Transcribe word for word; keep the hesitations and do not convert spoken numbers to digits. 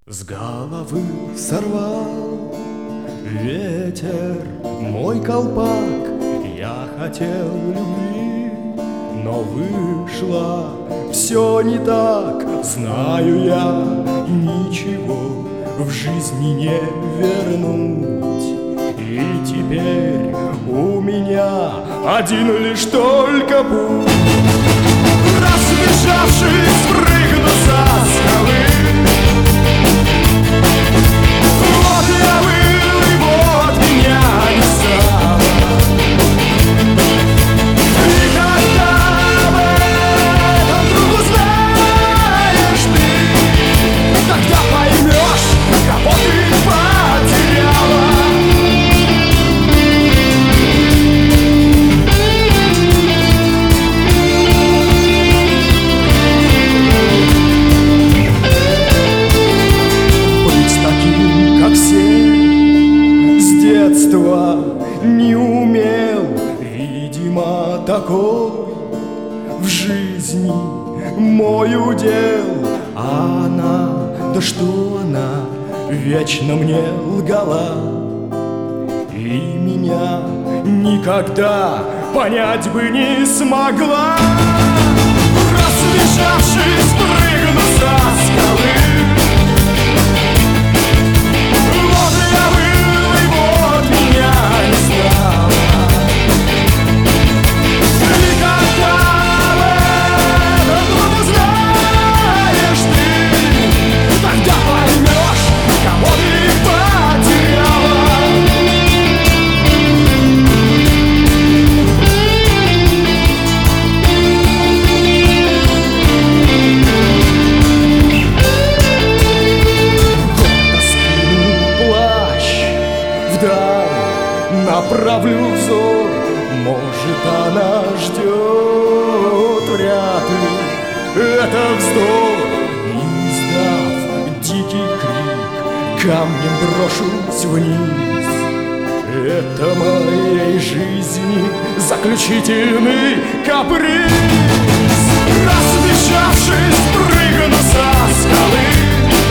С головы сорвал ветер мой колпак. Я хотел любви, но вышло все не так. Знаю я, ничего в жизни не вернуть. И теперь у меня один лишь только путь. Разбежавшись, прыгну со скалы. Вот я был, и вот меня не стало. И когда об этом вдруг узнаешь ты, тогда поймешь, кого ты потеряла. Как все с детства не умел, видимо, такой в жизни мой удел. А она, да что она, вечно мне лгала. И меня никогда понять бы не смогла. Разбежавшись, прыгну со скалы. Направлю взор, может, она ждет, вряд ли это вздор. Издав дикий крик, камнем брошусь вниз. Это моей жизни заключительный каприз. Разбежавшись, прыгну со скалы.